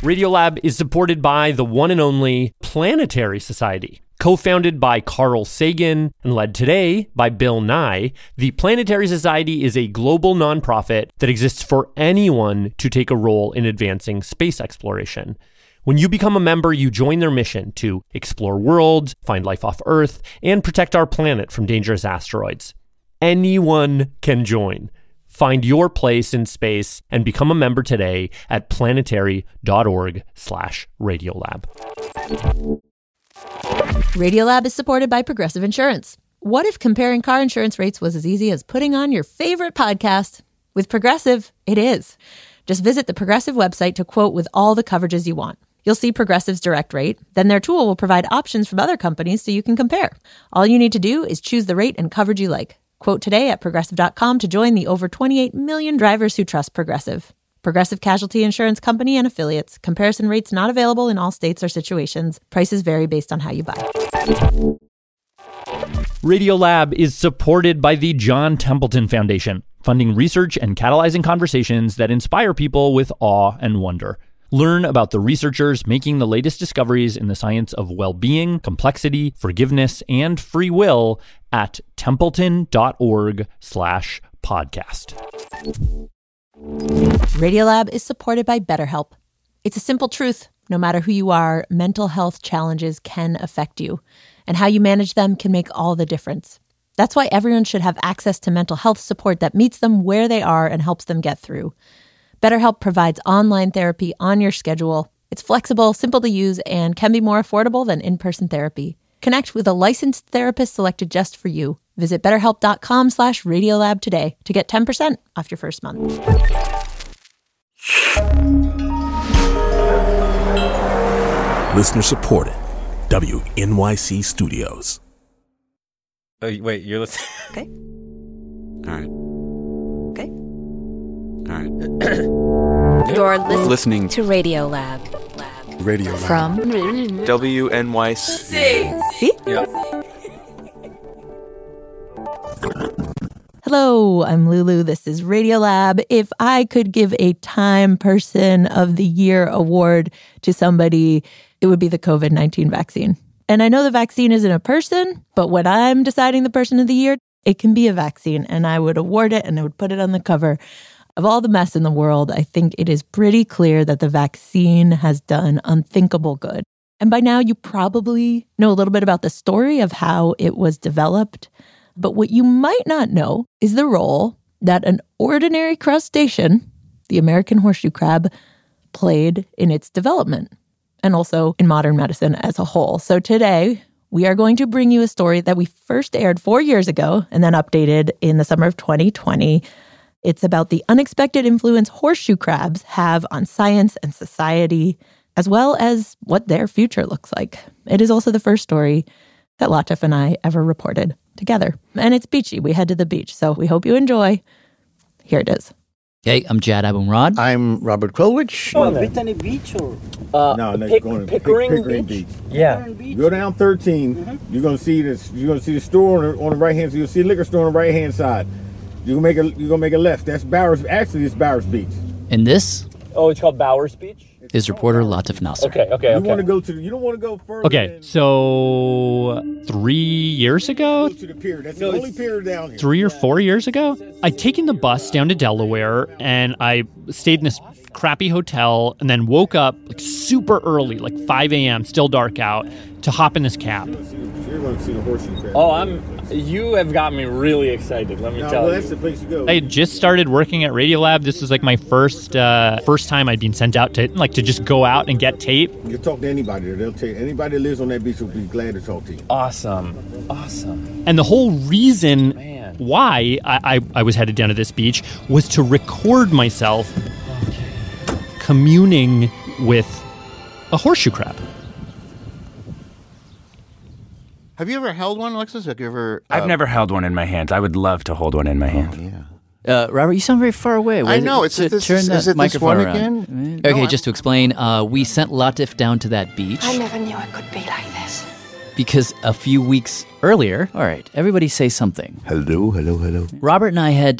Radiolab is supported by the one and only Planetary Society. Co-founded by Carl Sagan and led today by Bill Nye, the Planetary Society is a global nonprofit that exists for anyone to take a role in advancing space exploration. When you become a member, you join their mission to explore worlds, find life off Earth, and protect our planet from dangerous asteroids. Anyone can join. Find your place in space and become a member today at planetary.org/Radiolab. Radiolab is supported by Progressive Insurance. What if comparing car insurance rates was as easy as putting on your favorite podcast? With Progressive, it is. Just visit the Progressive website to quote with all the coverages you want. You'll see Progressive's direct rate. Then their tool will provide options from other companies so you can compare. All you need to do is choose the rate and coverage you like. Quote today at Progressive.com to join the over 28 million drivers who trust Progressive. Progressive Casualty Insurance Company and Affiliates. Comparison rates not available in all states or situations. Prices vary based on how you buy. Radiolab is supported by the John Templeton Foundation, funding research and catalyzing conversations that inspire people with awe and wonder. Learn about the researchers making the latest discoveries in the science of well-being, complexity, forgiveness, and free will at templeton.org/podcast. Radiolab is supported by BetterHelp. It's a simple truth. No matter who you are, mental health challenges can affect you, and how you manage them can make all the difference. That's why everyone should have access to mental health support that meets them where they are and helps them get through. BetterHelp provides online therapy on your schedule. It's flexible, simple to use, and can be more affordable than in-person therapy. Connect with a licensed therapist selected just for you. Visit betterhelp.com/Radiolab today to get 10% off your first month. Listener supported. WNYC Studios. Oh, wait, you're listening? Okay. All right. Okay. All right. You're Listening to Radiolab. Radio Lab. From WNYC. See? Yep. Hello, I'm Lulu. This is Radiolab. If I could give a Time Person of the Year award to somebody, it would be the COVID-19 vaccine. And I know the vaccine isn't a person, but when I'm deciding the Person of the Year, it can be a vaccine. And I would award it and I would put it on the cover. Of all the mess in the world, I think it is pretty clear that the vaccine has done unthinkable good. And by now, you probably know a little bit about the story of how it was developed. But what you might not know is the role that an ordinary crustacean, the American horseshoe crab, played in its development, and also in modern medicine as a whole. So today, we are going to bring you a story that we first aired 4 years ago and then updated in the summer of 2020. It's about the unexpected influence horseshoe crabs have on science and society, as well as what their future looks like. It is also the first story that Latif and I ever reported together. And it's beachy. We head to the beach, so we hope you enjoy. Here it is. Hey, I'm Jad Abumrad. I'm Robert Krulwich. Brittany Beach or? No, you're going to Pickering Beach. Yeah. You go down 13. You're going to see this. You're going to see the store on the right hand. So you'll see a liquor store on the right hand side. You're gonna make a left. That's Bowers. Actually, it's Bowers Beach. And this Oh, it's called Bowers Beach? is reporter Latif Nasser. Okay. You want to go to? You don't want to go further. Okay, so 3 years ago, Go to the pier. That's the only pier down here. 3 or 4 years ago, I'd taken the bus down to Delaware and I stayed in this crappy hotel and then woke up like super early, like 5 a.m., still dark out, to hop in this cab. You're going to see the horseshoe crab. Oh, you have got me really excited, let me tell you. That's the place you go. I had just started working at Radiolab. This was like my first time I'd been sent out to just go out and get tape. You can talk to anybody there. They'll tell you. Anybody that lives on that beach will be glad to talk to you. Awesome. And the whole reason why I was headed down to this beach was to record myself communing with a horseshoe crab. Have you ever held one, Alexis? Have you ever? I've never held one in my hands. I would love to hold one in my hand. Yeah. Robert, you sound very far away. I know. Is it this microphone one around. again? Okay, No, just to explain, we sent Latif down to that beach. I never knew I could be like this. Because a few weeks earlier, all right, everybody say something. Hello. Robert and I had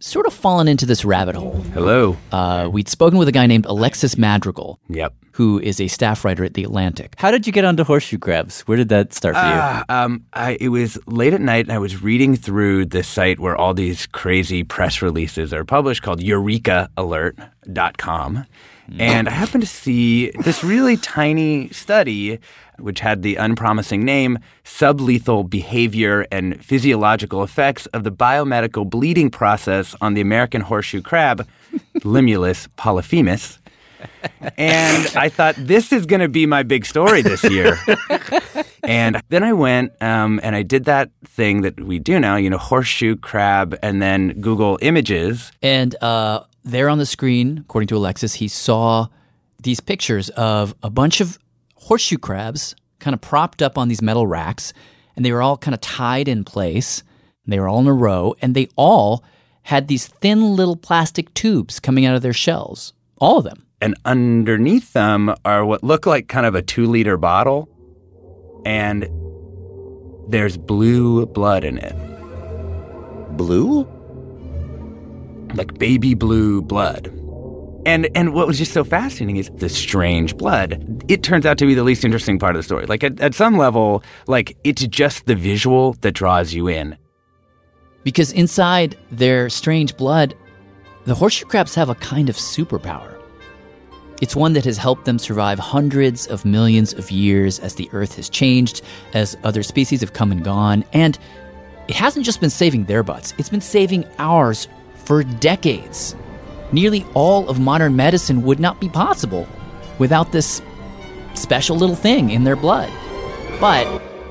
sort of fallen into this rabbit hole. Hello. We'd spoken with a guy named Alexis Madrigal. Yep. Who is a staff writer at The Atlantic. How did you get onto horseshoe crabs? Where did that start for you? It was late at night, and I was reading through the site where all these crazy press releases are published called EurekaAlert.com. And I happened to see this really tiny study which had the unpromising name Sublethal Behavior and Physiological Effects of the Biomedical Bleeding Process on the American Horseshoe Crab, Limulus polyphemus. And I thought, this is going to be my big story this year. And then I went and I did that thing that we do now, horseshoe crab, and then Google images. And there on the screen, according to Alexis, he saw these pictures of a bunch of horseshoe crabs kind of propped up on these metal racks, and they were all kind of tied in place. And they were all in a row, and they all had these thin little plastic tubes coming out of their shells. All of them. And underneath them are what look like kind of a 2-liter bottle, and there's blue blood in it. Blue? Like baby blue blood. And what was just so fascinating is the strange blood. It turns out to be the least interesting part of the story. Like at some level, like it's just the visual that draws you in. Because inside their strange blood, the horseshoe crabs have a kind of superpower. It's one that has helped them survive hundreds of millions of years as the Earth has changed, as other species have come and gone. And it hasn't just been saving their butts, it's been saving ours for decades. Nearly all of modern medicine would not be possible without this special little thing in their blood. But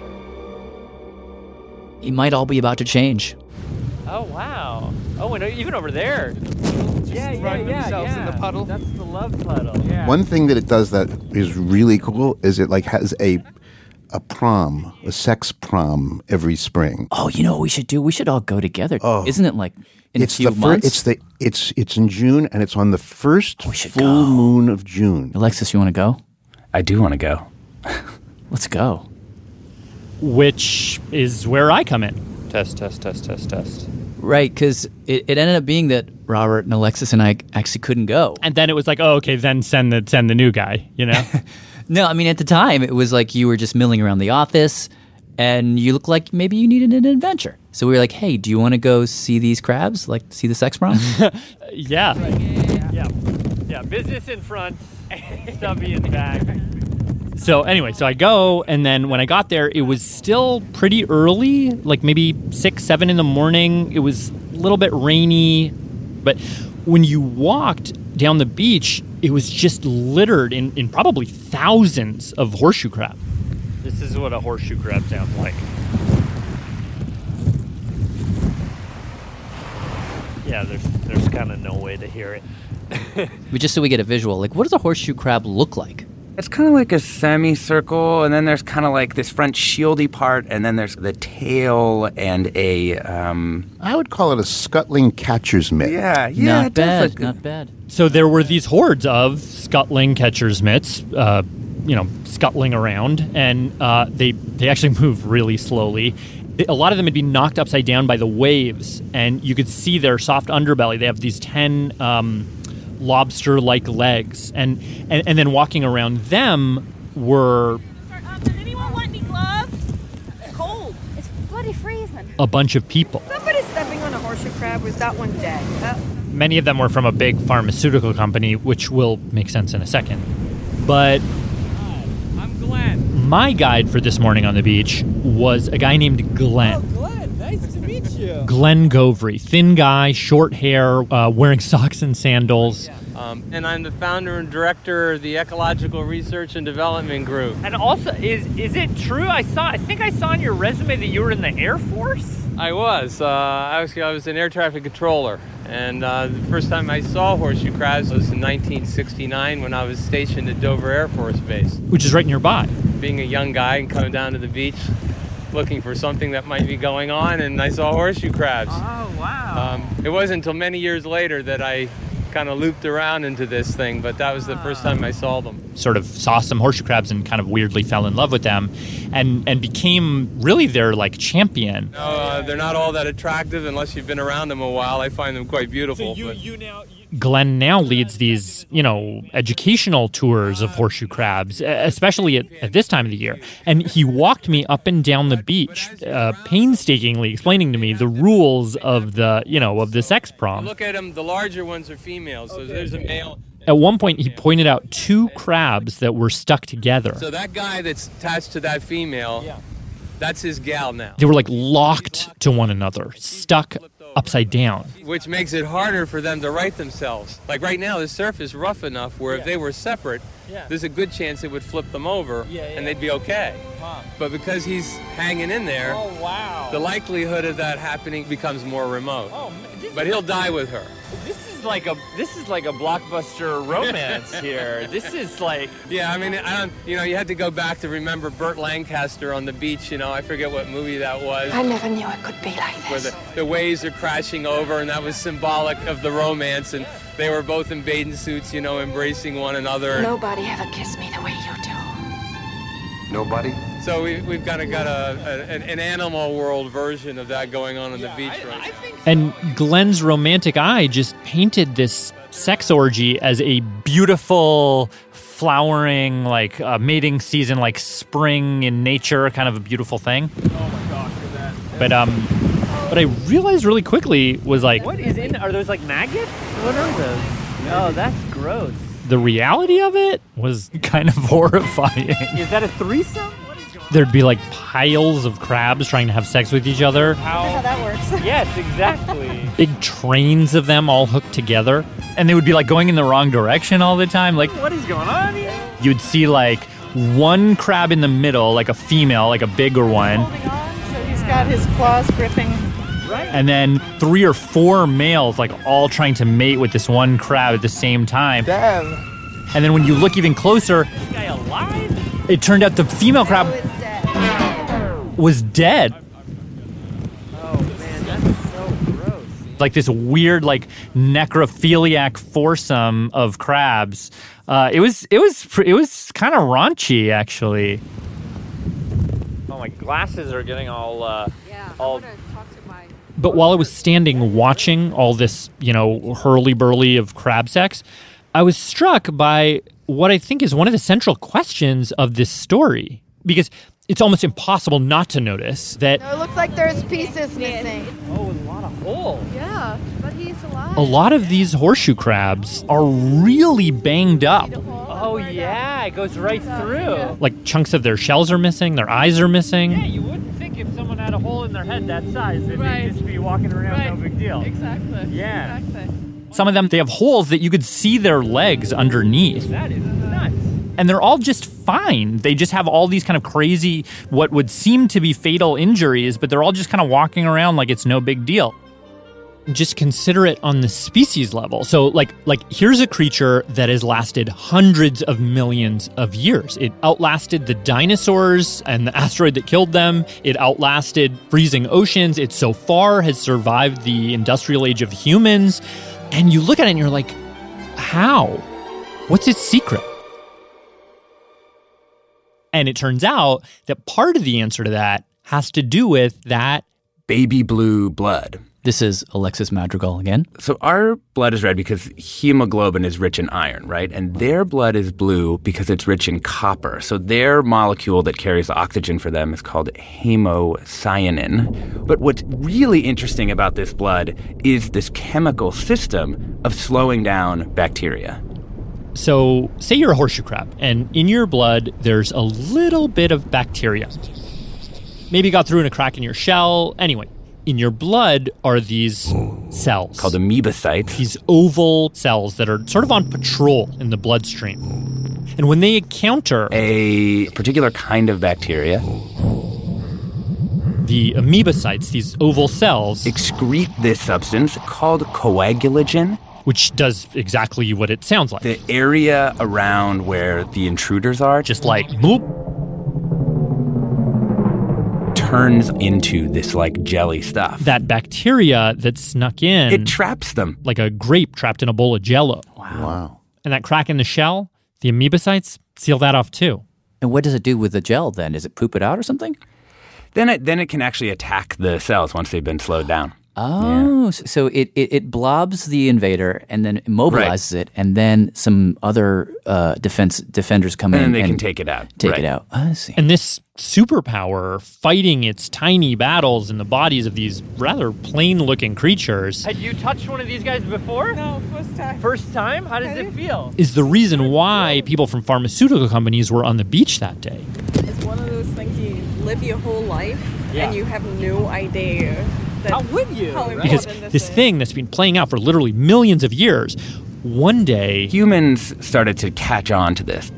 it might all be about to change. Oh, wow. Oh, and even over there. Yeah. In the puddle. That's the love puddle. Yeah. One thing that it does that is really cool is it has a prom, a sex prom every spring. Oh, you know what we should do? We should all go together. Oh. Isn't it like in a few months? It's in June, and it's on the first full moon of June. Alexis, you want to go? I do want to go. Let's go. Which is where I come in. Test. Right, because it ended up being that Robert and Alexis and I actually couldn't go. And then it was like, oh, okay, then send the new guy, No, I mean, at the time, it was like you were just milling around the office, and you looked like maybe you needed an adventure. So we were like, hey, do you want to go see these crabs? Like, see the sex prom? Yeah. Yeah, business in front, stubby in back. So anyway, so I go, and then when I got there, it was still pretty early, like maybe 6, 7 in the morning. It was a little bit rainy, but when you walked down the beach, it was just littered in probably thousands of horseshoe crab. This is what a horseshoe crab sounds like. Yeah, there's kind of no way to hear it. But just so we get a visual, like, what does a horseshoe crab look like? It's kind of like a semicircle, and then there's kind of like this front shieldy part, and then there's the tail and a... I would call it a scuttling catcher's mitt. Yeah, not bad, not bad. So there were these hordes of scuttling catcher's mitts, scuttling around, and they actually move really slowly. A lot of them had been knocked upside down by the waves, and you could see their soft underbelly. They have these 10 lobster-like legs, and then walking around them were... Does anyone want any gloves? It's cold. It's bloody freezing. A bunch of people. Somebody stepping on a horseshoe crab. Was that one dead? Many of them were from a big pharmaceutical company, which will make sense in a second. But... Hi, I'm Glenn. My guide for this morning on the beach was a guy named Glenn. Oh, Glenn, nice to meet you. Glenn Govry, thin guy, short hair, wearing socks and sandals. And I'm the founder and director of the Ecological Research and Development Group. And also, is it true? I think I saw on your resume that you were in the Air Force? I was. I was an air traffic controller. And the first time I saw horseshoe crabs was in 1969 when I was stationed at Dover Air Force Base. Which is right nearby. Being a young guy and coming down to the beach looking for something that might be going on, and I saw horseshoe crabs. Oh, wow. It wasn't until many years later that I kind of looped around into this thing, but that was the first time I saw them. Sort of saw some horseshoe crabs and kind of weirdly fell in love with them and became really their like champion. No, they're not all that attractive unless you've been around them a while. I find them quite beautiful. Glenn now leads these, educational tours of horseshoe crabs, especially at this time of the year. And he walked me up and down the beach, painstakingly explaining to me the rules of the sex prom. Look at them. The larger ones are females. So there's a male. At one point, he pointed out 2 crabs that were stuck together. So that guy that's attached to that female, that's his gal now. They were like locked to one another, stuck upside down. Which makes it harder for them to right themselves. Like right now, the surf is rough enough where if they were separate, there's a good chance it would flip them over and they'd be okay. But because he's hanging in there, the likelihood of that happening becomes more remote. But he'll die with her. This is like a blockbuster romance here. This is like... Yeah, I mean, you had to go back to remember Burt Lancaster on the beach, I forget what movie that was. I never knew it could be like this. Where the waves are crashing over, and that was symbolic of the romance, and they were both in bathing suits, embracing one another. Nobody ever kissed me the way you do. Nobody? So we've kind of got an animal world version of that going on the beach right now. And Glenn's romantic eye just painted this sex orgy as a beautiful, flowering, like mating season, like spring in nature, kind of a beautiful thing. Oh my gosh, for that. But I realized really quickly was like... What is in... Are those like maggots? What are those? Oh, that's gross. The reality of it was kind of horrifying. Is that a threesome? There'd be like piles of crabs trying to have sex with each other. How that works. Yes, exactly. Big trains of them all hooked together. And they would be like going in the wrong direction all the time. Like, what is going on here? You'd see like one crab in the middle, like a female, like a bigger one. Holding on, so he's got his claws gripping. Right. And then 3 or 4 males, like all trying to mate with this one crab at the same time. Damn. And then when you look even closer, Is this guy alive? it turned out the female crab was dead. Oh man, that's so gross. Like this weird, like necrophiliac foursome of crabs. It was kind of raunchy, actually. Oh, my glasses are getting all. I want to talk to my. But while I was standing watching all this, hurly-burly of crab sex, I was struck by what I think is one of the central questions of this story. Because it's almost impossible not to notice that No, it looks like there's pieces missing. Oh, a lot of holes. Yeah, but he's alive. a lot of these horseshoe crabs are really banged up. Oh, yeah, it goes right through. Like chunks of their shells are missing, their eyes are missing. Yeah, you wouldn't think if someone had a hole in their head that size, they'd just be walking around, no big deal. Exactly. Yeah. Exactly. Some of them, they have holes that you could see their legs underneath. That is nuts. And they're all just fine. They just have all these kind of crazy, what would seem to be fatal injuries, but they're all just kind of walking around like it's no big deal. Just consider it on the species level. So like here's a creature that has lasted hundreds of millions of years. It outlasted the dinosaurs and the asteroid that killed them. It outlasted freezing oceans. It so far has survived the industrial age of humans. And you look at it and you're like, how? What's its secret? And it turns out that part of the answer to that has to do with that baby blue blood. This is Alexis Madrigal again. So our blood is red because hemoglobin is rich in iron, right? And their blood is blue because it's rich in copper. So their molecule that carries oxygen for them is called hemocyanin. But what's really interesting about this blood is this chemical system of slowing down bacteria. So say you're a horseshoe crab, and in your blood, there's a little bit of bacteria. Maybe it got through in a crack in your shell. Anyway, in your blood are these cells. Called amoebocytes. These oval cells that are sort of on patrol in the bloodstream. And when they encounter a particular kind of bacteria, the amoebocytes, these oval cells, excrete this substance called coagulagen, which does exactly what it sounds like. The area around where the intruders are just like bloop, turns into this like jelly stuff. That bacteria that snuck in. It traps them. Like a grape trapped in a bowl of Jell-O. Wow. And that crack in the shell, the amoebocytes, seal that off too. And what does it do with the gel then? Does it poop it out or something? Then it can actually attack the cells once they've been slowed down. Oh, so it blobs the invader and then immobilizes it, and then some other defenders come in and they can take it out. Take it out. I see. And this superpower fighting its tiny battles in the bodies of these rather plain-looking creatures. Had you touched one of these guys before? No, first time. First time? How does it feel? Is the reason why people from pharmaceutical companies were on the beach that day. It's one of those things you live your whole life and you have no idea. How would you? Because this thing that's been playing out for literally millions of years, one day humans started to catch on to this.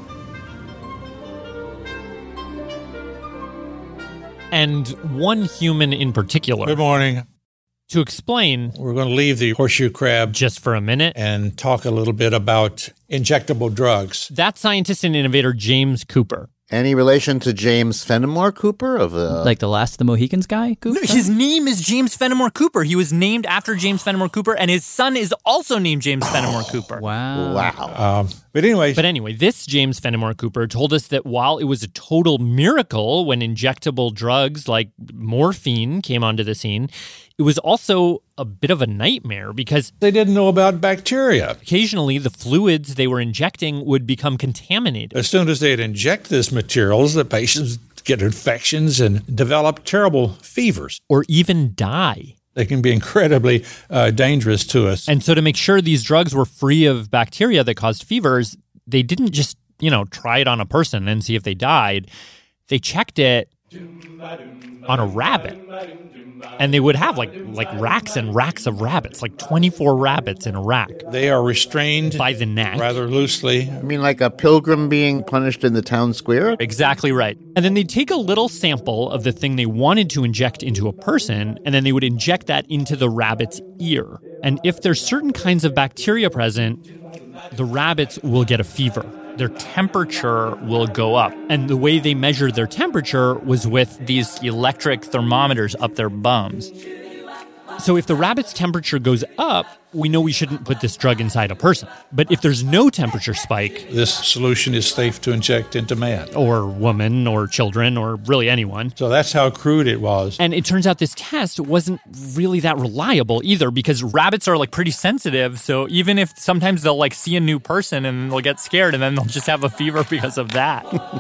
And one human in particular. Good morning. To explain, we're going to leave the horseshoe crab just for a minute and talk a little bit about injectable drugs. That's scientist and innovator James Cooper. Any relation to James Fenimore Cooper of like the Last of the Mohicans guy? Cooper? No, his name is James Fenimore Cooper. He was named after James Fenimore Cooper, and his son is also named James Fenimore Cooper. Wow. But anyway, this James Fenimore Cooper told us that while it was a total miracle when injectable drugs like morphine came onto the scene, it was also a bit of a nightmare because they didn't know about bacteria. Occasionally, the fluids they were injecting would become contaminated. As soon as they'd inject these materials, the patients get infections and develop terrible fevers. Or even die. They can be incredibly dangerous to us. And so to make sure these drugs were free of bacteria that caused fevers, they didn't just, try it on a person and see if they died. They checked it on a rabbit. And they would have like racks and racks of rabbits, like 24 rabbits in a rack. They are restrained by the neck rather loosely. I mean, like a pilgrim being punished in the town square? Exactly right. And then they'd take a little sample of the thing they wanted to inject into a person, and then they would inject that into the rabbit's ear. And if there's certain kinds of bacteria present, the rabbits will get a fever. Their temperature will go up. And the way they measured their temperature was with these electric thermometers up their bums. So if the rabbit's temperature goes up, we know we shouldn't put this drug inside a person. But if there's no temperature spike, this solution is safe to inject into man. Or woman, or children, or really anyone. So that's how crude it was. And it turns out this test wasn't really that reliable either, because rabbits are pretty sensitive. So even if sometimes they'll see a new person and they'll get scared and then they'll just have a fever because of that.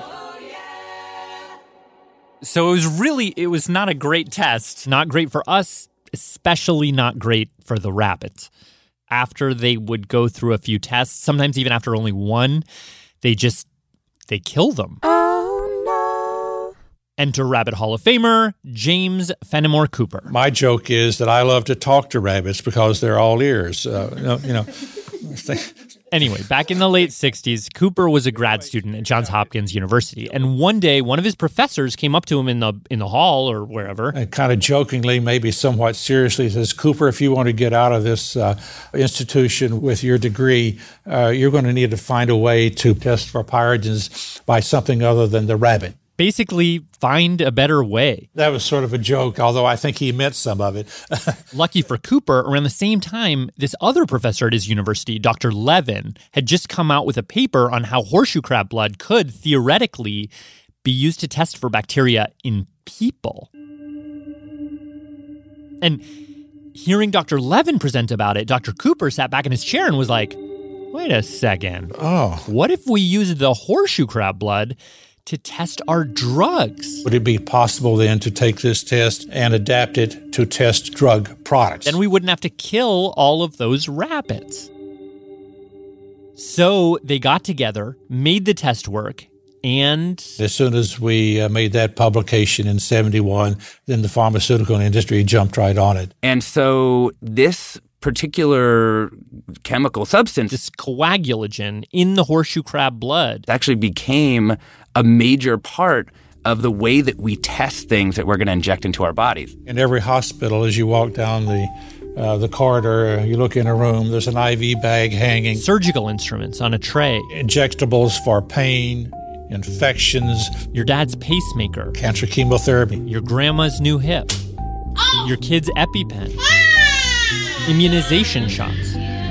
So it was not a great test. Not great for us, especially not great for the rabbits. After they would go through a few tests, sometimes even after only one, they kill them. Oh, no. Enter Rabbit Hall of Famer James Fenimore Cooper. My joke is that I love to talk to rabbits because they're all ears. Anyway, back in the late 60s, Cooper was a grad student at Johns Hopkins University. And one day, one of his professors came up to him in the hall or wherever. And kind of jokingly, maybe somewhat seriously, says, Cooper, if you want to get out of this institution with your degree, you're going to need to find a way to test for pyrogens by something other than the rabbit. Basically, find a better way. That was sort of a joke, although I think he meant some of it. Lucky for Cooper, around the same time, this other professor at his university, Dr. Levin, had just come out with a paper on how horseshoe crab blood could, theoretically, be used to test for bacteria in people. And hearing Dr. Levin present about it, Dr. Cooper sat back in his chair and was like, wait a second. Oh. What if we used the horseshoe crab blood to test our drugs? Would it be possible then to take this test and adapt it to test drug products? Then we wouldn't have to kill all of those rabbits. So they got together, made the test work, and as soon as we made that publication in 1971, then the pharmaceutical industry jumped right on it. And so this particular chemical substance, this coagulagen in the horseshoe crab blood, actually became a major part of the way that we test things that we're going to inject into our bodies. In every hospital, as you walk down the corridor, you look in a room, there's an IV bag hanging. Surgical instruments on a tray. Injectables for pain, infections, your dad's pacemaker, cancer chemotherapy, your grandma's new hip, your kid's EpiPen, immunization shots.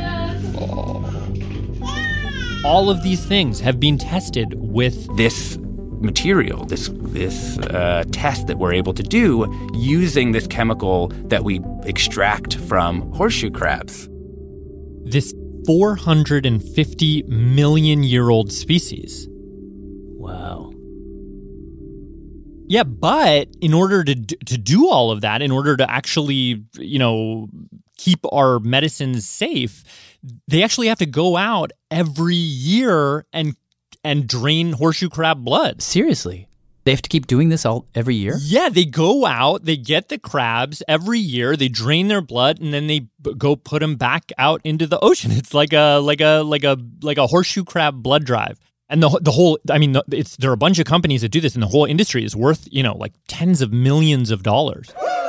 All of these things have been tested with this material, this test that we're able to do using this chemical that we extract from horseshoe crabs. This 450 million year old species. Wow. Yeah, but in order to do all of that, in order to actually, keep our medicines safe, they actually have to go out every year and drain horseshoe crab blood. Seriously? They have to keep doing this every year? Yeah, they go out, they get the crabs every year, they drain their blood, and then they go put them back out into the ocean. It's like a horseshoe crab blood drive. And there are a bunch of companies that do this, and the whole industry is worth, like tens of millions of dollars.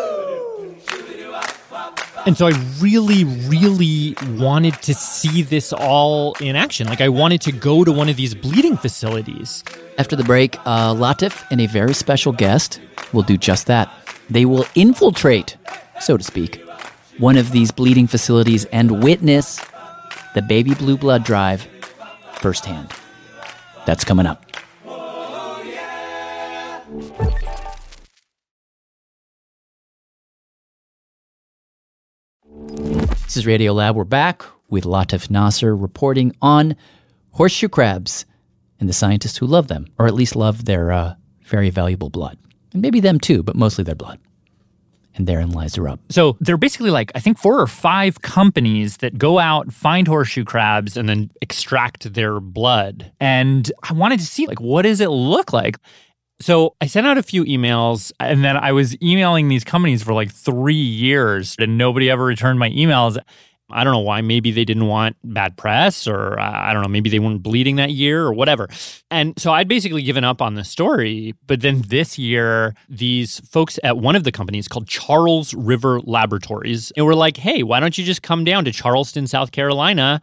And so I really, really wanted to see this all in action. Like, I wanted to go to one of these bleeding facilities. After the break, Latif and a very special guest will do just that. They will infiltrate, so to speak, one of these bleeding facilities and witness the baby blue blood drive firsthand. That's coming up. This is Radiolab. We're back with Latif Nasser reporting on horseshoe crabs and the scientists who love them, or at least love their very valuable blood. And maybe them too, but mostly their blood. And therein lies the rub. So there are basically 4 or 5 companies that go out, find horseshoe crabs, and then extract their blood. And I wanted to see, what does it look like? So I sent out a few emails, and then I was emailing these companies for 3 years, and nobody ever returned my emails. I don't know why. Maybe they didn't want bad press, or I don't know, maybe they weren't bleeding that year or whatever. And so I'd basically given up on the story. But then this year, these folks at one of the companies called Charles River Laboratories, and were like, hey, why don't you just come down to Charleston, South Carolina,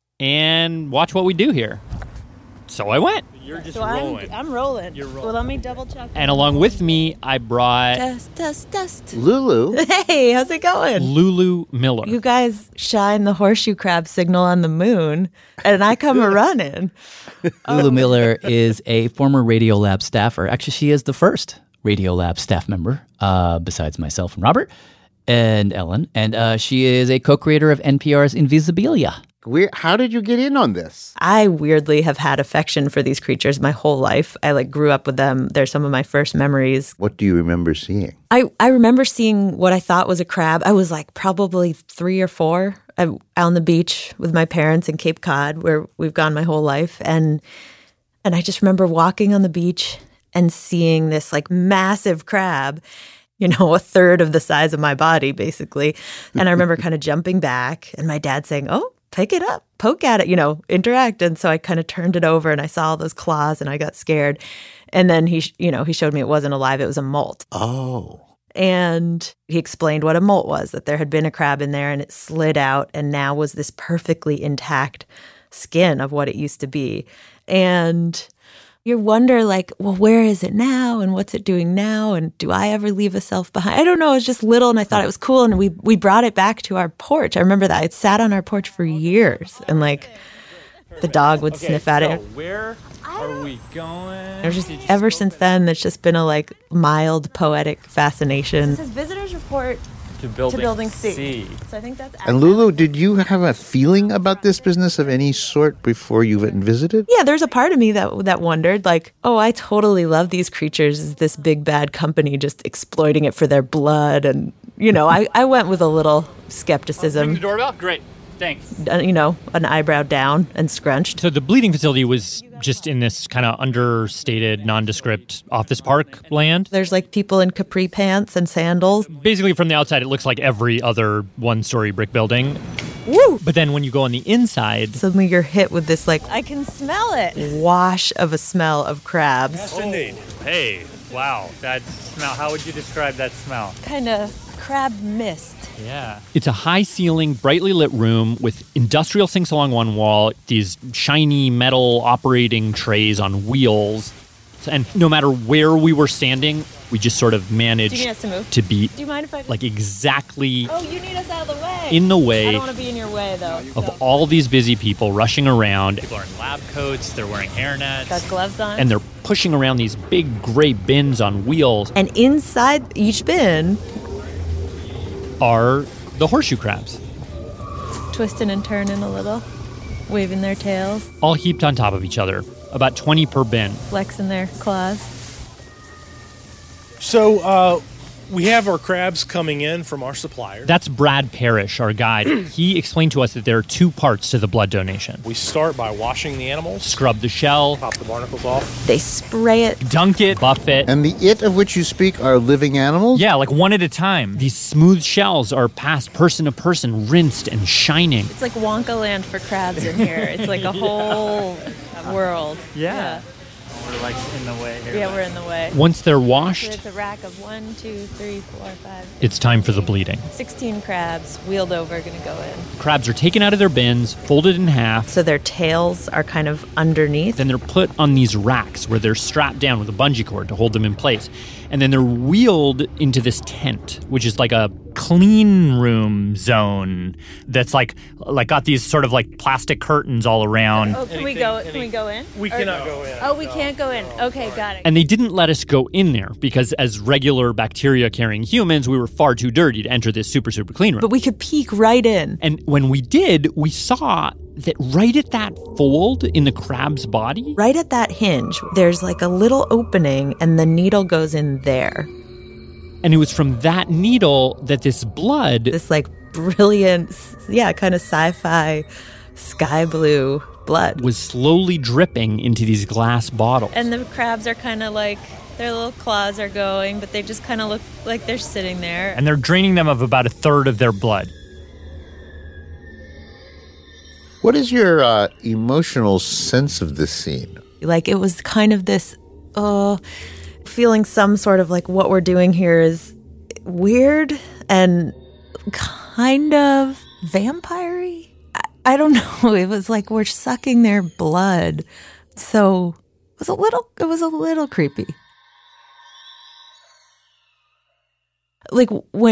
and watch what we do here? So I went. You're just rolling. I'm rolling. You're rolling. Well, let me double check. And along with me, I brought... Dust. Lulu. Hey, how's it going? Lulu Miller. You guys shine the horseshoe crab signal on the moon, and I come a-running. Lulu Miller is a former Radiolab staffer. Actually, she is the first Radiolab staff member, besides myself and Robert and Ellen. And she is a co-creator of NPR's Invisibilia. How did you get in on this? I weirdly have had affection for these creatures my whole life. I grew up with them. They're some of my first memories. What do you remember seeing? I remember seeing what I thought was a crab. I was probably 3 or 4 out on the beach with my parents in Cape Cod, where we've gone my whole life. And I just remember walking on the beach and seeing this massive crab, a third of the size of my body, basically. And I remember kind of jumping back and my dad saying, oh, pick it up, poke at it, interact. And so I kind of turned it over and I saw all those claws and I got scared. And then he showed me it wasn't alive. It was a molt. Oh. And he explained what a molt was, that there had been a crab in there and it slid out and now was this perfectly intact skin of what it used to be. And you wonder, where is it now? And what's it doing now? And do I ever leave a self behind? I don't know. I was just little and I thought it was cool. And we brought it back to our porch. I remember that. It sat on our porch for years. And the dog would sniff at it. Where are we going? Ever since then, it's just been a mild poetic fascination. This is visitors report to building C. So I think that's... And Lulu, did you have a feeling about this business of any sort before you went and visited? Yeah, there's a part of me that wondered, I totally love these creatures. Is this big bad company just exploiting it for their blood? And, I went with a little skepticism. Ring the doorbell? Great. Thanks. An eyebrow down and scrunched. So the bleeding facility was just in this kind of understated, nondescript office park land. There's people in capri pants and sandals. Basically, from the outside, it looks like every other one-story brick building. Woo! But then when you go on the inside... Suddenly you're hit with this, I can smell it. Wash of a smell of crabs. Yes, indeed. Hey, wow. That smell, how would you describe that smell? Kind of crab mist. Yeah. It's a high-ceiling, brightly lit room with industrial sinks along one wall, these shiny metal operating trays on wheels. And no matter where we were standing, we just sort of managed Do you need us to move? to be Do you mind if I like exactly Oh, you need us out of the way. in the way I don't want to be in your way, though. of all these busy people rushing around. People are in lab coats, they're wearing hairnets. Got gloves on. And they're pushing around these big gray bins on wheels. And inside each bin, are the horseshoe crabs, twisting and turning a little, waving their tails, all heaped on top of each other, about 20 per bin. flexing their claws. So we have our crabs coming in from our supplier. That's Brad Parrish, our guide. He explained to us that there are two parts to the blood donation. We start by washing the animals. Scrub the shell. Pop the barnacles off. They spray it. Dunk it. Buff it. And the it of which you speak are living animals? Yeah, like one at a time. These smooth shells are passed person to person, rinsed and shining. It's like Wonka land for crabs in here. It's like a whole world. Yeah. We're like in the way here. Yeah, we're in the way. Once they're So washed, it's a rack of 1, 2, 3, 4, 5. it's time for the bleeding. 16 crabs wheeled over, gonna go in. Crabs are taken out of their bins, folded in half. So their tails are kind of underneath. Then they're put on these racks where they're strapped down with a bungee cord to hold them in place. And then they're wheeled into this tent, which is like a clean room zone that's like got these sort of like plastic curtains all around. Oh, can we go in? We cannot go in. Oh, we can't go in. Okay, got it. And they didn't let us go in there because as regular bacteria-carrying humans, we were far too dirty to enter this super, super clean room. But we could peek right in. And when we did, we saw that right at that fold in the crab's body, Right at that hinge, there's like a little opening and the needle goes in there. and it was from that needle that this blood, This like brilliant, kind of sci-fi sky blue blood. was slowly dripping into these glass bottles. And the crabs are kind of like, their little claws are going, but they just kind of look like they're sitting there. And they're draining them of about a third of their blood. What is your emotional sense of this scene? Like it was kind of this, feeling some sort of like what we're doing here is weird and kind of vampire-y. I don't know. It was like we're sucking their blood. So it was a little creepy. Like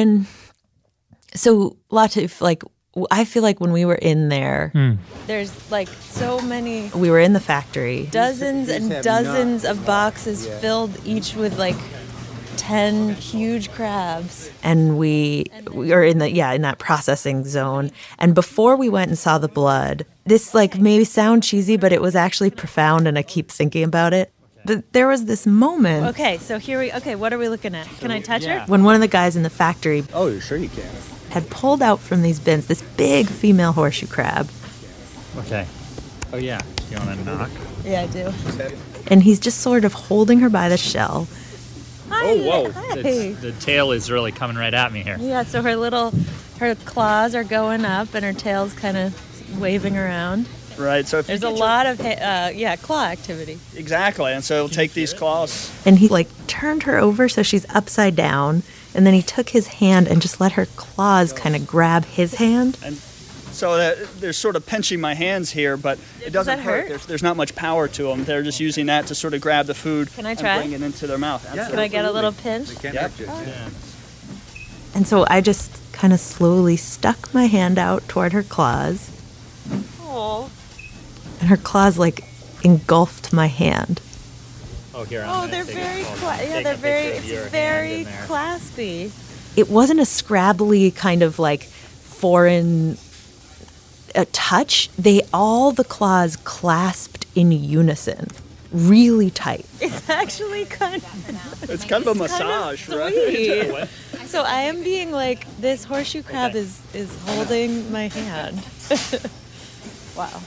Latif, like I feel like when we were in there, there's like so many. We were in the factory. Dozens and dozens of boxes filled each with like 10 huge crabs. And we are in that processing zone. And before we went and saw the blood, this like maybe sound cheesy, but it was actually profound and I keep thinking about it. But there was this moment. Okay, so what are we looking at? Can I touch her? When one of the guys in the factory Sure you can. had pulled out from these bins this big female horseshoe crab. Okay. Oh, yeah. Do you want to knock? Yeah, I do. And he's just sort of holding her by the shell. Hi, Oh, whoa. hi. The tail is really coming right at me here. Yeah, so her claws are going up and her tail's kind of waving around. Right, so if There's you a get lot of claw activity. Exactly, and so it'll take these claws. And he like turned her over so she's upside down, and then he took his hand and just let her claws kind of grab his hand. And so they're sort of pinching my hands here, but it doesn't that hurt? There's not much power to them. They're just using that to sort of grab the food Can I try? and bring it into their mouth. Can I get a little pinch? Yep. And so I just kind of slowly stuck my hand out toward her claws. Oh. And her claws like engulfed my hand. Oh, here. Oh, they're very, it's very claspy. It wasn't a scrabbly kind of like foreign touch. All the claws clasped in unison, really tight. It's actually kind of. It's kind of a massage, right? Sweet. So I am being like, this horseshoe crab is holding my hand. Wow.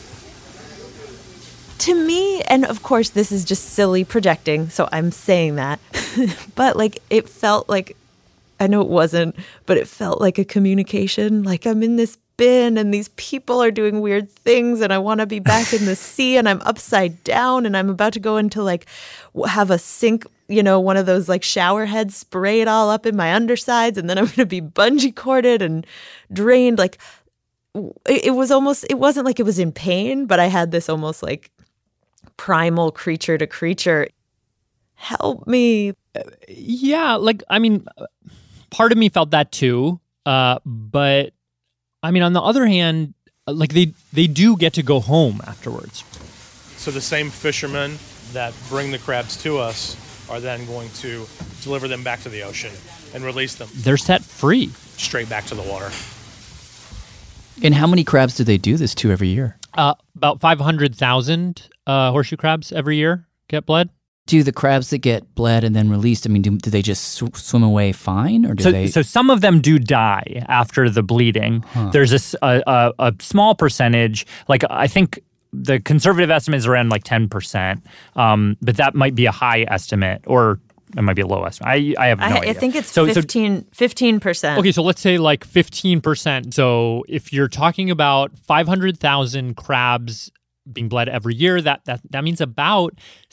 To me, and of course this is just silly projecting, so I'm saying that, but like it felt like, I know it wasn't, but it felt like a communication, like I'm in this bin and these people are doing weird things and I want to be back in the sea and I'm upside down and I'm about to go into like have a sink one of those like shower heads spray it all up in my undersides, and then I'm going to be bungee corded and drained. Like it wasn't like it was in pain, but I had this almost like primal creature to creature. Help me. Yeah, like, I mean, part of me felt that too. But I mean, on the other hand, like they do get to go home afterwards. So the same fishermen that bring the crabs to us are then going to deliver them back to the ocean and release them. They're set free. Straight back to the water. And how many crabs do they do this to every year? About 500,000 horseshoe crabs every year get bled. Do the crabs that get bled and then released, I mean, do they just swim away fine? Or do they? So some of them do die after the bleeding. Huh. There's a small percentage, like I think the conservative estimate is around like 10%, but that might be a high estimate, or it might be a low estimate. I have no idea. I think it's 15%. Okay, so let's say like 15%. So if you're talking about 500,000 crabs being bled every year, that means about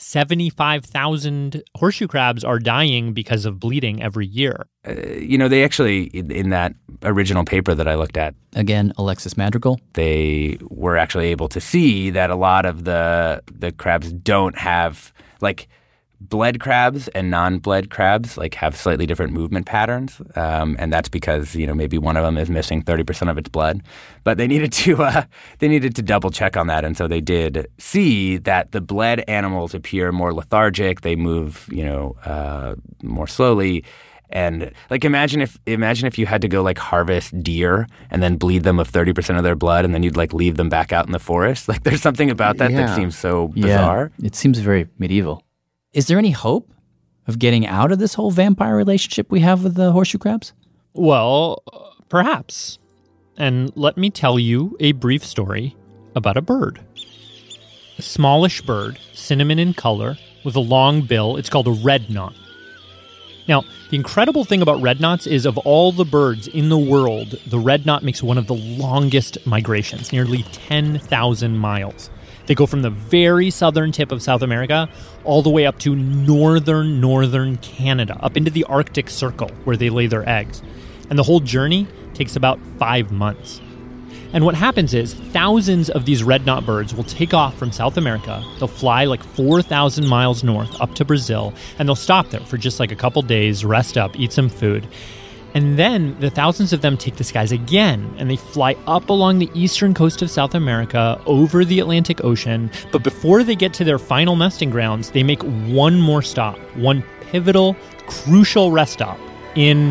75,000 horseshoe crabs are dying because of bleeding every year. They actually, in that original paper that I looked at, again, Alexis Madrigal, they were actually able to see that a lot of the crabs don't have, like, bled crabs and non-bled crabs like have slightly different movement patterns, and that's because maybe one of them is missing 30% of its blood. But they needed to double check on that, and so they did see that the bled animals appear more lethargic. They move more slowly. And like imagine if you had to go like harvest deer and then bleed them of 30% of their blood, and then you'd like leave them back out in the forest. Like there's something about that that seems so bizarre. Yeah, it seems very medieval. Is there any hope of getting out of this whole vampire relationship we have with the horseshoe crabs? Well, perhaps. And let me tell you a brief story about a bird. A smallish bird, cinnamon in color, with a long bill. It's called a red knot. Now, the incredible thing about red knots is of all the birds in the world, the red knot makes one of the longest migrations, nearly 10,000 miles. They go from the very southern tip of South America all the way up to northern Canada, up into the Arctic Circle, where they lay their eggs. And the whole journey takes about 5 months. And what happens is thousands of these red knot birds will take off from South America. They'll fly like 4,000 miles north up to Brazil, and they'll stop there for just like a couple days, rest up, eat some food. And then the thousands of them take the skies again, and they fly up along the eastern coast of South America, over the Atlantic Ocean. But before they get to their final nesting grounds, they make one more stop, one pivotal, crucial rest stop in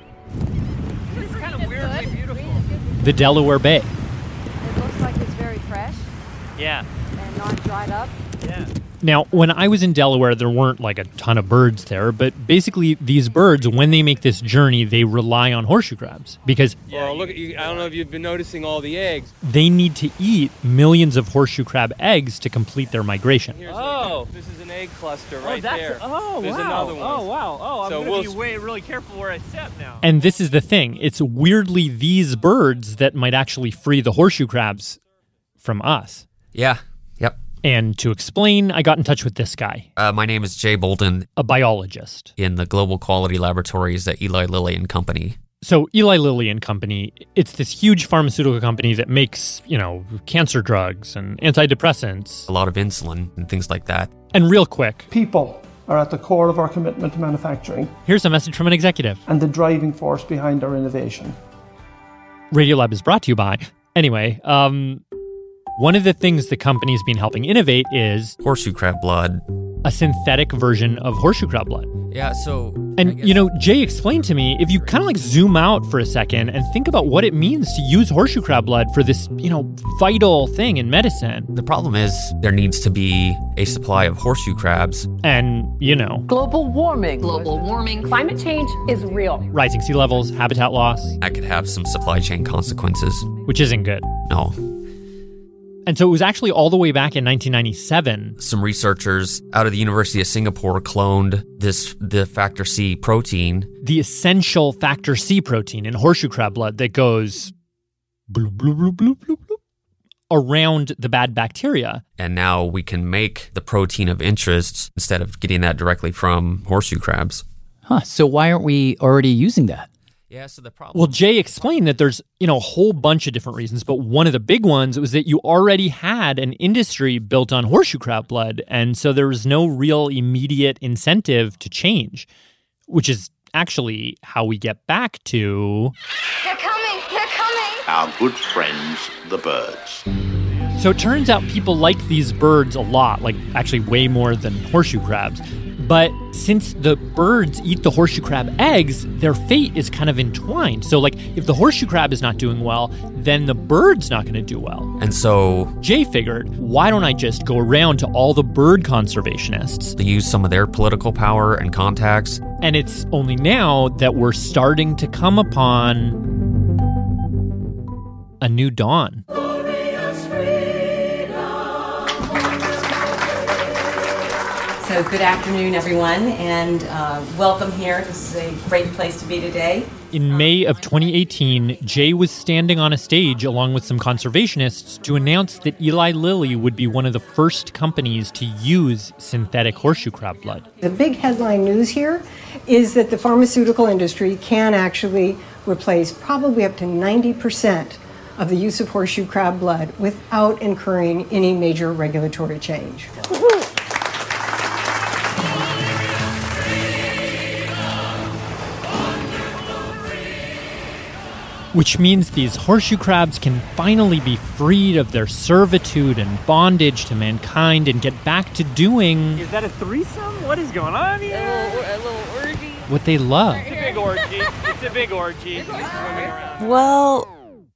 the Delaware Bay. It looks like it's very fresh. Yeah. And not dried up. Yeah. Now, when I was in Delaware, there weren't like a ton of birds there, but basically these birds, when they make this journey, they rely on horseshoe crabs because Well, look, I don't know if you've been noticing all the eggs. they need to eat millions of horseshoe crab eggs to complete their migration. This is an egg cluster right there. There's wow. another one. Oh, wow. Oh, I'm So going to we'll- be really careful where I step now. And this is the thing. It's weirdly these birds that might actually free the horseshoe crabs from us. Yeah. Yep. And to explain, I got in touch with this guy. My name is Jay Bolden, a biologist in the Global Quality Laboratories at Eli Lilly and Company. So Eli Lilly and Company, it's this huge pharmaceutical company that makes, cancer drugs and antidepressants. A lot of insulin and things like that. And real quick, people are at the core of our commitment to manufacturing. Here's a message from an executive. And the driving force behind our innovation. Radiolab is brought to you by... Anyway, one of the things the company's been helping innovate is... horseshoe crab blood. A synthetic version of horseshoe crab blood. Yeah, so... And, Jay explained to me, if you kind of like zoom out for a second and think about what it means to use horseshoe crab blood for this, vital thing in medicine. The problem is there needs to be a supply of horseshoe crabs. And, Global warming. Climate change is real. rising sea levels, habitat loss. That could have some supply chain consequences. Which isn't good. No. And so it was actually all the way back in 1997. Some researchers out of the University of Singapore cloned the factor C protein. The essential factor C protein in horseshoe crab blood that goes bloop, bloop, bloop, bloop, bloop, bloop, around the bad bacteria. And now we can make the protein of interest instead of getting that directly from horseshoe crabs. Huh, so why aren't we already using that? Yeah, so the problem... Well, Jay explained that there's, a whole bunch of different reasons, but one of the big ones was that you already had an industry built on horseshoe crab blood, and so there was no real immediate incentive to change, which is actually how we get back to... They're coming! They're coming! Our good friends, the birds. So it turns out people like these birds a lot, like actually way more than horseshoe crabs. But since the birds eat the horseshoe crab eggs, their fate is kind of entwined. So, like, if the horseshoe crab is not doing well, then the bird's not going to do well. And so Jay figured, why don't I just go around to all the bird conservationists? To use some of their political power and contacts. And it's only now that we're starting to come upon a new dawn. So good afternoon, everyone, and welcome here. This is a great place to be today. In May of 2018, Jay was standing on a stage along with some conservationists to announce that Eli Lilly would be one of the first companies to use synthetic horseshoe crab blood. The big headline news here is that the pharmaceutical industry can actually replace probably up to 90% of the use of horseshoe crab blood without incurring any major regulatory change. Which means these horseshoe crabs can finally be freed of their servitude and bondage to mankind and get back to doing... Is that a threesome? What is going on here? A little orgy? What they love. It's a big orgy. It's a big orgy. Well,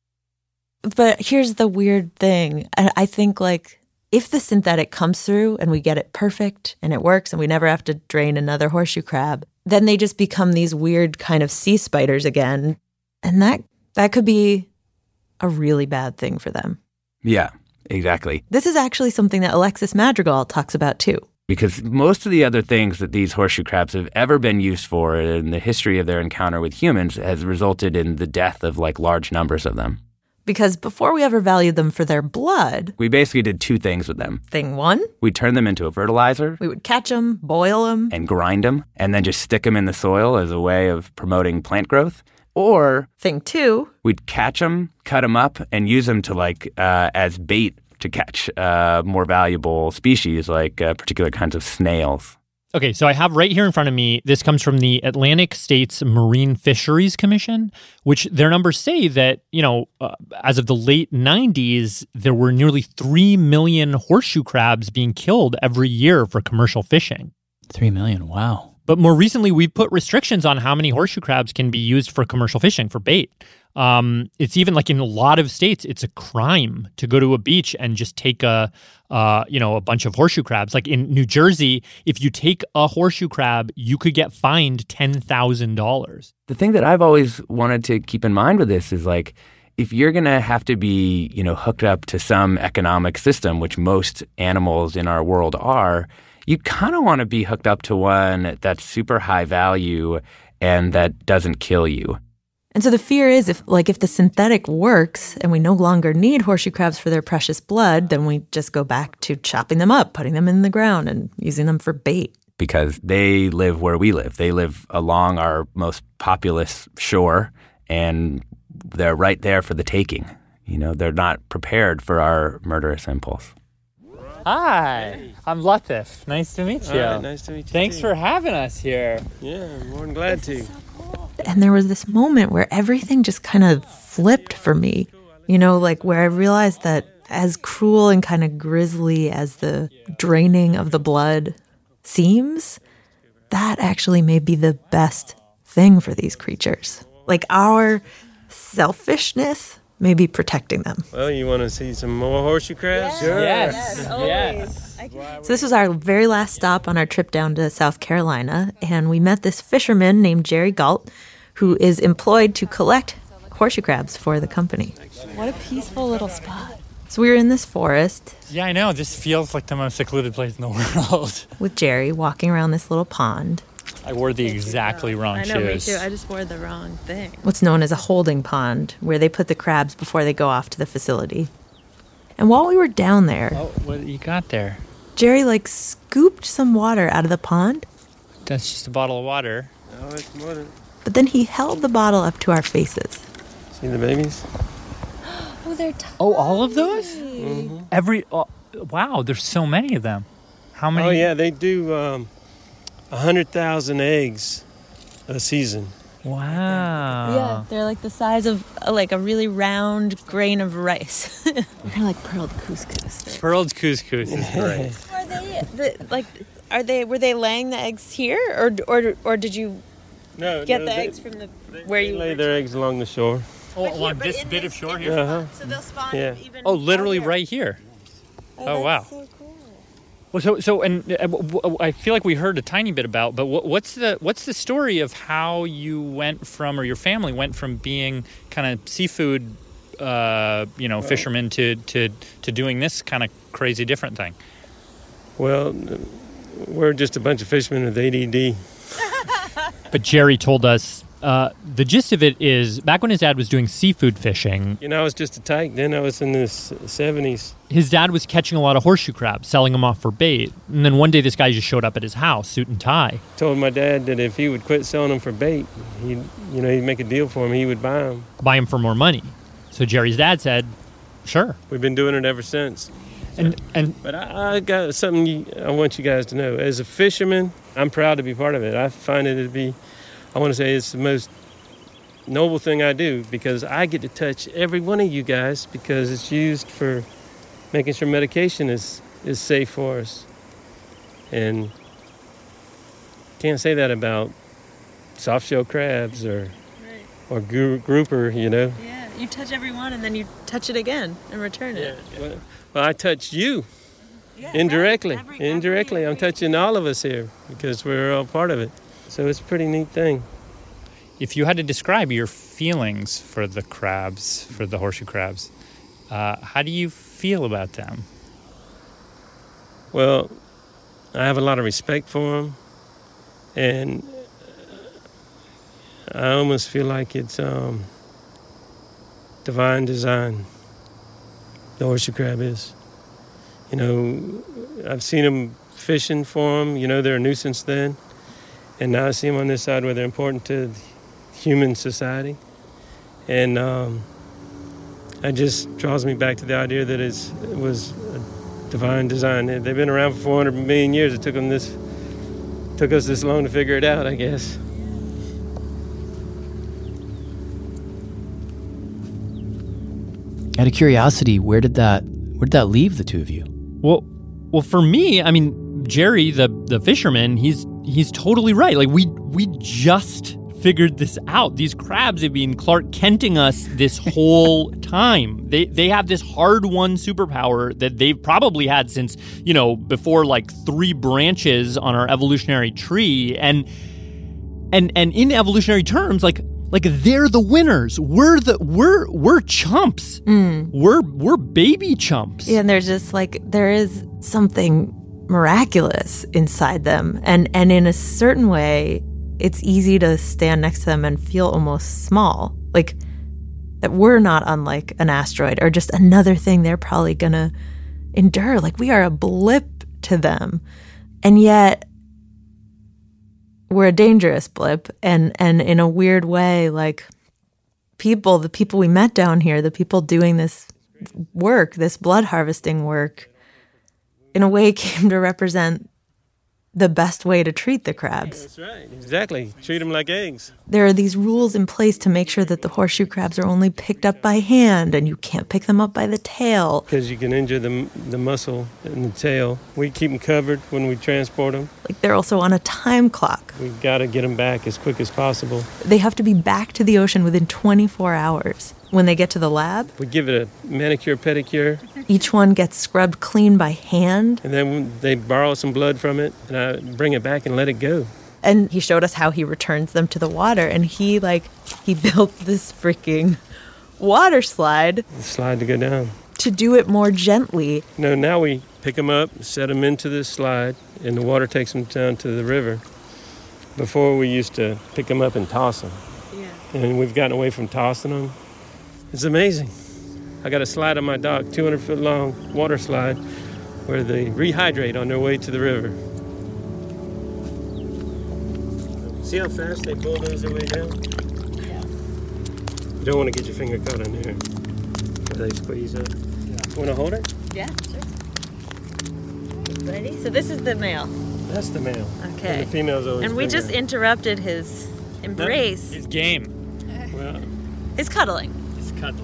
but here's the weird thing. I think, like, if the synthetic comes through and we get it perfect and it works and we never have to drain another horseshoe crab, then they just become these weird kind of sea spiders again. And that could be a really bad thing for them. Yeah, exactly. This is actually something that Alexis Madrigal talks about too. Because most of the other things that these horseshoe crabs have ever been used for in the history of their encounter with humans has resulted in the death of like large numbers of them. Because before we ever valued them for their blood... We basically did two things with them. Thing one? We turned them into a fertilizer. We would catch them, boil them. And grind them, and then just stick them in the soil as a way of promoting plant growth. Or... Thing two? We'd catch them, cut them up, and use them to as bait to catch more valuable species like particular kinds of snails. Okay, so I have right here in front of me, this comes from the Atlantic States Marine Fisheries Commission, which their numbers say that, as of the late 90s, there were nearly 3 million horseshoe crabs being killed every year for commercial fishing. 3 million, wow. But more recently, we've put restrictions on how many horseshoe crabs can be used for commercial fishing, for bait. It's even like in a lot of states, it's a crime to go to a beach and just take a bunch of horseshoe crabs. Like in New Jersey, if you take a horseshoe crab, you could get fined $10,000. The thing that I've always wanted to keep in mind with this is like, if you're going to have to be, hooked up to some economic system, which most animals in our world are, you kind of want to be hooked up to one that's super high value and that doesn't kill you. And so the fear is if the synthetic works and we no longer need horseshoe crabs for their precious blood, then we just go back to chopping them up, putting them in the ground and using them for bait. Because they live where we live. They live along our most populous shore, and they're right there for the taking. They're not prepared for our murderous impulse. Hi, I'm Latif. Nice to meet you. Right, nice to meet you. Thanks for having us here. Yeah, I'm more than glad to. And there was this moment where everything just kind of flipped for me, where I realized that as cruel and kind of grisly as the draining of the blood seems, that actually may be the best thing for these creatures. Like our selfishness may be protecting them. Well, you want to see some more horseshoe crabs? Sure. Yes. So this was our very last stop on our trip down to South Carolina, and we met this fisherman named Jerry Galt, who is employed to collect horseshoe crabs for the company. What a peaceful little spot. So we were in this forest. Yeah, I know. This feels like the most secluded place in the world. With Jerry walking around this little pond. I wore the exactly wrong shoes. I know, me too. I just wore the wrong thing. What's known as a holding pond, where they put the crabs before they go off to the facility. And while we were down there, What you got there? Jerry like scooped some water out of the pond. That's just a bottle of water. Oh, it's water. But then he held the bottle up to our faces. See the babies? Oh, they're tiny. Oh, all of those? Mm-hmm. Wow, there's so many of them. How many? Oh, yeah, they do 100,000 eggs a season. Wow. Yeah, they're like the size of like a really round grain of rice. They're kind of like pearled couscous. Pearled couscous is great. Were they laying the eggs here, or did you get the eggs from where you lay their eggs along the shore? On this bit of shore here? Uh-huh. So they'll spawn even. Oh, literally right here. Oh, wow. So cool. Well, so I feel like we heard a tiny bit about, but what's the story of how you went from, or your family went from being kind of seafood, fishermen to doing this kind of crazy different thing? Well, we're just a bunch of fishermen with ADD. But Jerry told us the gist of it is back when his dad was doing seafood fishing. I was just a tyke then. I was in the 70s. His dad was catching a lot of horseshoe crabs, selling them off for bait. And then one day this guy just showed up at his house, suit and tie. Told my dad that if he would quit selling them for bait, he'd make a deal for him. He would buy them. Buy them for more money. So Jerry's dad said, sure. We've been doing it ever since. But I got something I want you guys to know. As a fisherman, I'm proud to be part of it. I find it to be, I want to say it's the most noble thing I do, because I get to touch every one of you guys because it's used for making sure medication is safe for us. And can't say that about soft-shell crabs or grouper, Yeah, you touch every one and then you touch it again and return it. Well, I touched you indirectly. Indirectly, I'm touching all of us here because we're all part of it. So it's a pretty neat thing. If you had to describe your feelings for the crabs, for the horseshoe crabs, how do you feel about them? Well, I have a lot of respect for them, and I almost feel like it's divine design. The horseshoe crab is. I've seen them fishing for them. They're a nuisance then. And now I see them on this side where they're important to human society. And it just draws me back to the idea that it was a divine design. They've been around for 400 million years. It took us this long to figure it out, I guess. Out of curiosity, where did that leave the two of you? Well, for me, I mean, Jerry, the fisherman, he's totally right. Like we just figured this out. These crabs have been Clark Kenting us this whole time. They have this hard-won superpower that they've probably had since, before like 3 branches on our evolutionary tree. And in evolutionary terms, like they're the winners. We're chumps. We're baby chumps. Yeah, and there's just there is something miraculous inside them. And in a certain way, it's easy to stand next to them and feel almost small. Like that we're not unlike an asteroid or just another thing they're probably gonna endure. Like we are a blip to them. And yet we're a dangerous blip, and in a weird way, like the people we met down here, the people doing this work, this blood harvesting work, in a way came to represent the best way to treat the crabs. That's right, exactly. Treat them like eggs. There are these rules in place to make sure that the horseshoe crabs are only picked up by hand, and you can't pick them up by the tail. Because you can injure the muscle in the tail. We keep them covered when we transport them. Like they're also on a time clock. We've got to get them back as quick as possible. They have to be back to the ocean within 24 hours. When they get to the lab, we give it a manicure, pedicure. Each one gets scrubbed clean by hand. And then they borrow some blood from it, and I bring it back and let it go. And he showed us how he returns them to the water. And he built this freaking water slide. The slide to go down. To do it more gently. Now we pick them up, set them into this slide, and the water takes them down to the river. Before we used to pick them up and toss them. Yeah. And we've gotten away from tossing them. It's amazing. I got a slide on my dock, 200-foot long water slide, where they rehydrate on their way to the river. See how fast they bulldoze their way down? Yes. You don't want to get your finger caught in there. They squeeze up. Yeah. Want to hold it? Yeah, sure. Ready? So this is the male. That's the male. Okay. And the female's always And we bigger. just interrupted his embrace. His game. Well, His cuddling. His cuddling.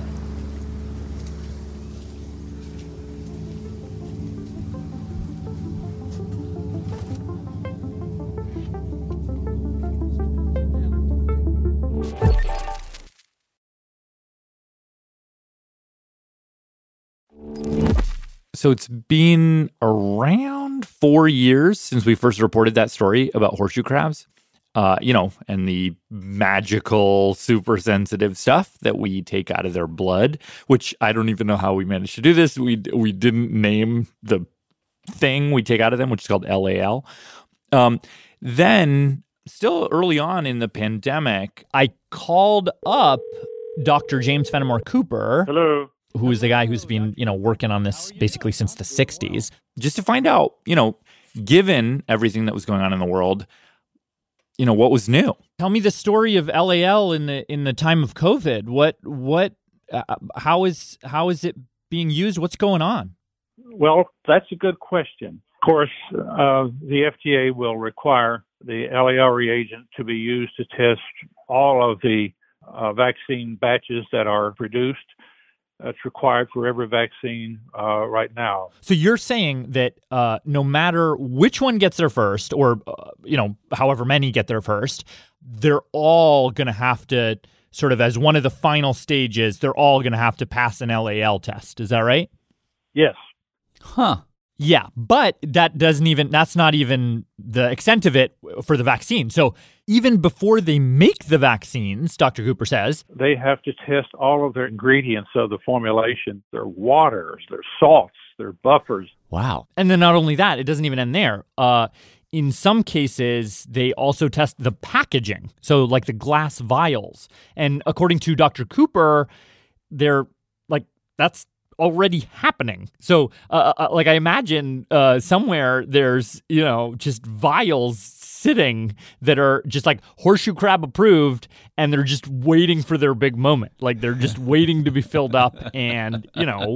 So it's been around 4 years since we first reported that story about horseshoe crabs, and the magical, super sensitive stuff that we take out of their blood, which I don't even know how we managed to do this. We didn't name the thing we take out of them, which is called LAL. Then, still early on in the pandemic, I called up Dr. James Fenimore Cooper. Hello. Who is the guy who's been, working on this basically since the 60s, just to find out, given everything that was going on in the world, what was new. Tell me the story of LAL in the time of COVID. How is it being used? What's going on? Well, that's a good question. Of course, the FDA will require the LAL reagent to be used to test all of the vaccine batches that are produced. It's required for every vaccine right now. So you're saying that no matter which one gets there first, or however many get there first, they're all going to have to sort of, as one of the final stages, they're all going to have to pass an LAL test. Is that right? Yes. Huh. Yeah, but that's not even the extent of it for the vaccine. So even before they make the vaccines, Dr. Cooper says, they have to test all of their ingredients of the formulation, their waters, their salts, their buffers. Wow. And then not only that, it doesn't even end there. In some cases, they also test the packaging, so like the glass vials. And according to Dr. Cooper, they're like, that's already happening. So I imagine somewhere there's, just vials sitting that are just like horseshoe crab approved, and they're just waiting for their big moment. Like they're just waiting to be filled up and,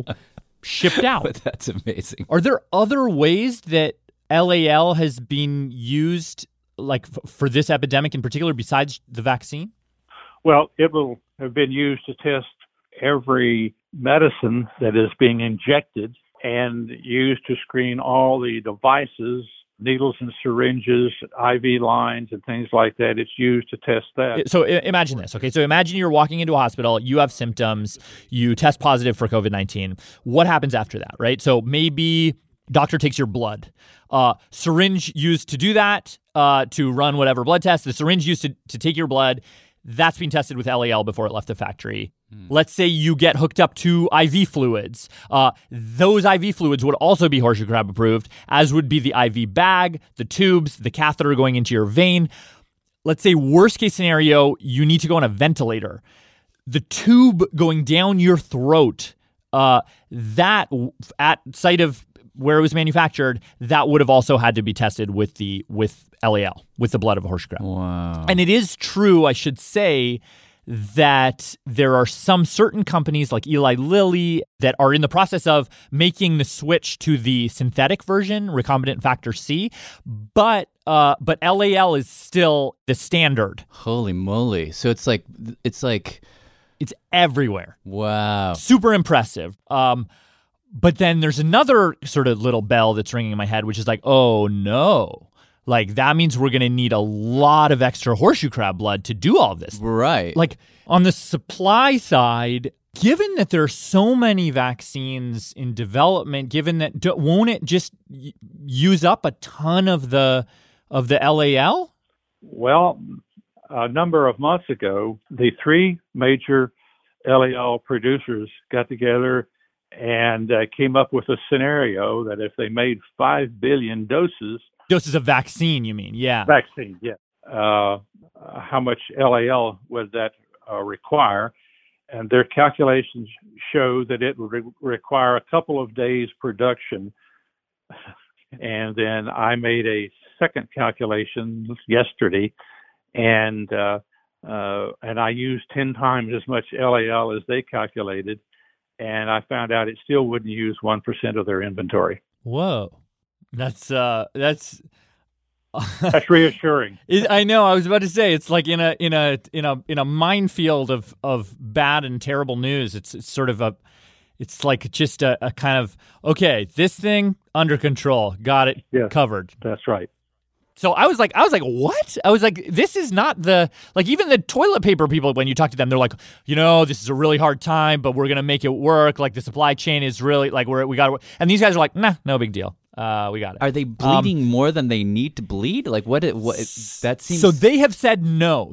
shipped out. That's amazing. Are there other ways that LAL has been used for this epidemic in particular besides the vaccine? Well, it will have been used to test every medicine that is being injected and used to screen all the devices, needles and syringes, IV lines, and things like that. It's used to test that. So imagine this. Okay, so imagine you're walking into a hospital, you have symptoms, you test positive for COVID-19. What happens after that, right? So maybe doctor takes your blood. Syringe used to do that, to run whatever blood test. The syringe used to take your blood. That's being tested with LAL before it left the factory. Let's say you get hooked up to IV fluids. Those IV fluids would also be horseshoe crab approved, as would be the IV bag, the tubes, the catheter going into your vein. Let's say worst case scenario, you need to go on a ventilator. The tube going down your throat, that at site of where it was manufactured, that would have also had to be tested with LAL, with the blood of a horseshoe crab. Wow. And it is true, I should say, that there are some certain companies like Eli Lilly that are in the process of making the switch to the synthetic version, recombinant factor C, but LAL is still the standard. Holy moly. So it's everywhere. Wow. Super impressive. But then there's another sort of little bell that's ringing in my head, which is like, oh no. Like, that means we're going to need a lot of extra horseshoe crab blood to do all of this. Right. Like, on the supply side, given that there are so many vaccines in development, given that, won't it just use up a ton of the LAL? Well, a number of months ago, the three major LAL producers got together and came up with a scenario that if they made 5 billion doses of vaccine, you mean? Yeah. Vaccine, yeah. How much LAL would that require? and their calculations show that it would require a couple of days production. And then I made a second calculation yesterday, and I used 10 times as much LAL as they calculated, and I found out it still wouldn't use 1% of their inventory. Whoa, that's reassuring. I know. I was about to say it's like in a minefield of bad and terrible news. It's sort of it's like just a kind of, okay, this thing under control, got it covered. That's right. So I was like, what? I was like, this is not even the toilet paper people, when you talk to them, they're like, this is a really hard time, but we're going to make it work. Like the supply chain is really like, we got to, and these guys are like, nah, no big deal. We got it. Are they bleeding more than they need to bleed? Like what that seems. So they have said no.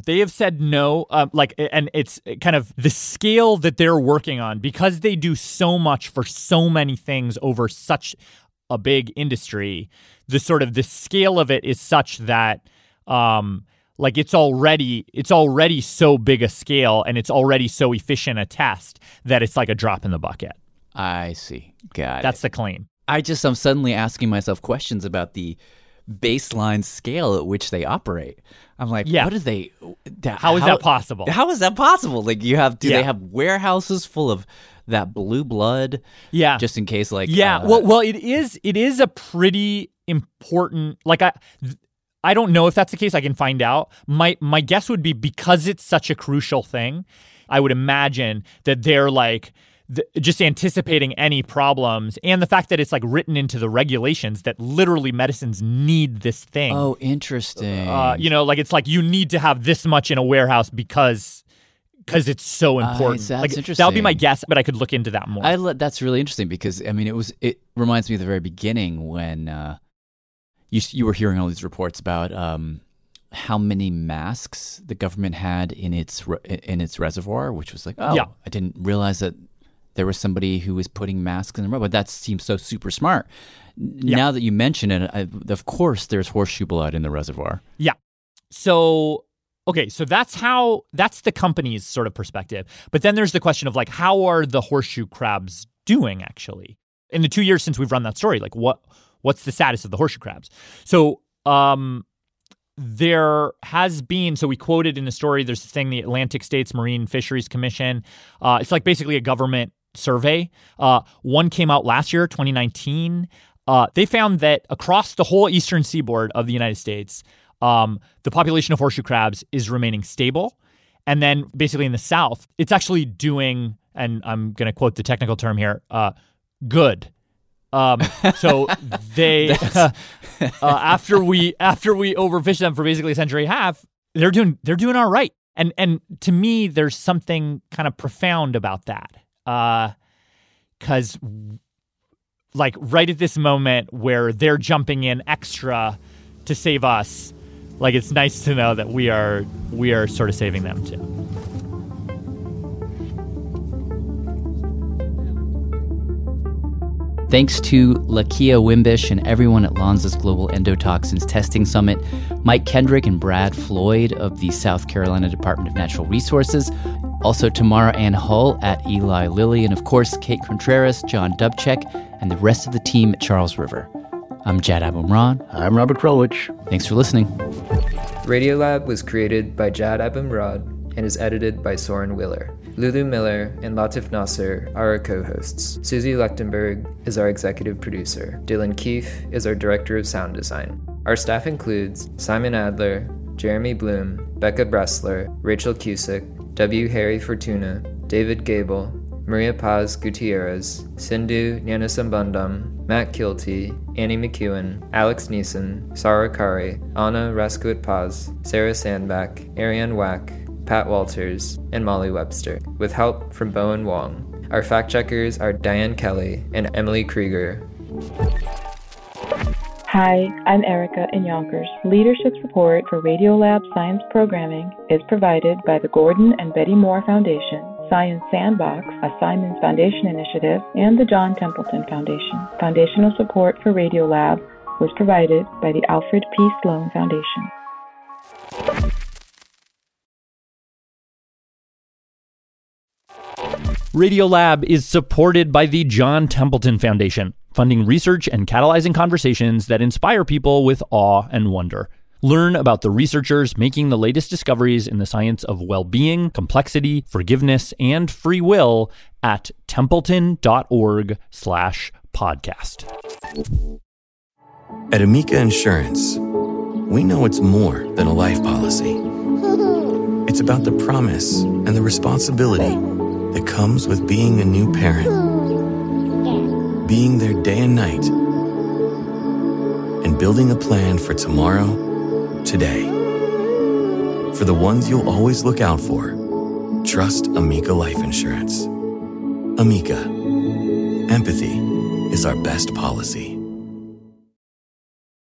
And it's kind of the scale that they're working on, because they do so much for so many things over such a big industry. The scale of it is such that it's already so big a scale, and it's already so efficient a test that it's like a drop in the bucket. I see. Got it. That's the claim. I'm suddenly asking myself questions about the baseline scale at which they operate. I'm like, what are they? How is that possible? How is that possible? Like, do they have warehouses full of that blue blood? Yeah, just in case. Like, well, it is a pretty important. Like, I don't know if that's the case. I can find out. My guess would be, because it's such a crucial thing, I would imagine that they're like. Just anticipating any problems, and the fact that it's like written into the regulations that literally medicines need this thing. Oh, interesting. It's like you need to have this much in a warehouse because it's so important. That's interesting. That would be my guess, but I could look into that more. That's really interesting, because it reminds me of the very beginning when you were hearing all these reports about how many masks the government had in its reservoir, which was like, I didn't realize that there was somebody who was putting masks in the reservoir. But that seems so super smart. Now that you mention it, of course there's horseshoe blood in the reservoir. Yeah. So, okay, so that's the company's sort of perspective. But then there's the question of like, how are the horseshoe crabs doing actually? In the 2 years since we've run that story, like what's the status of the horseshoe crabs? So, there has been, so we quoted in the story, there's this thing, the Atlantic States Marine Fisheries Commission. It's like basically a government survey. One came out last year, 2019. They found that across the whole eastern seaboard of the United States, the population of horseshoe crabs is remaining stable. And then basically in the south, it's actually doing, and I'm going to quote the technical term here, good. So they after we overfished them for basically a century and a half, they're doing all right. And to me, there's something kind of profound about that. 'Cause like right at this moment where they're jumping in extra to save us, like it's nice to know that we are sort of saving them too. Thanks to Lakia Wimbish and everyone at Lonza's Global Endotoxins Testing Summit, Mike Kendrick and Brad Floyd of the South Carolina Department of Natural Resources, also Tamara Ann Hull at Eli Lilly, and of course Kate Contreras, John Dubček, and the rest of the team at Charles River. I'm Jad Abumrad. I'm Robert Krulwich. Thanks for listening. Radiolab was created by Jad Abumrad and is edited by Soren Willer. Lulu Miller and Latif Nasser are our co-hosts. Susie Lechtenberg is our executive producer. Dylan Keefe is our director of sound design. Our staff includes Simon Adler, Jeremy Bloom, Becca Bressler, Rachel Cusick, W. Harry Fortuna, David Gable, Maria Paz Gutierrez, Sindhu Nyanasambandam, Matt Kilty, Annie McEwen, Alex Neeson, Sarah Kari, Anna Raskuit Paz, Sarah Sandback, Ariane Wack, Pat Walters, and Molly Webster, with help from Bowen Wong. Our fact-checkers are Diane Kelly and Emily Krieger. Hi, I'm Erica in Yonkers. Leadership support for Radiolab Science Programming is provided by the Gordon and Betty Moore Foundation, Science Sandbox, a Simons Foundation initiative, and the John Templeton Foundation. Foundational support for Radiolab was provided by the Alfred P. Sloan Foundation. Radiolab is supported by the John Templeton Foundation, funding research and catalyzing conversations that inspire people with awe and wonder. Learn about the researchers making the latest discoveries in the science of well-being, complexity, forgiveness, and free will at templeton.org/podcast. At Amica Insurance, we know it's more than a life policy. It's about the promise and the responsibility that comes with being a new parent. Being there day and night. And building a plan for tomorrow, today. For the ones you'll always look out for, trust Amica Life Insurance. Amica. Empathy is our best policy.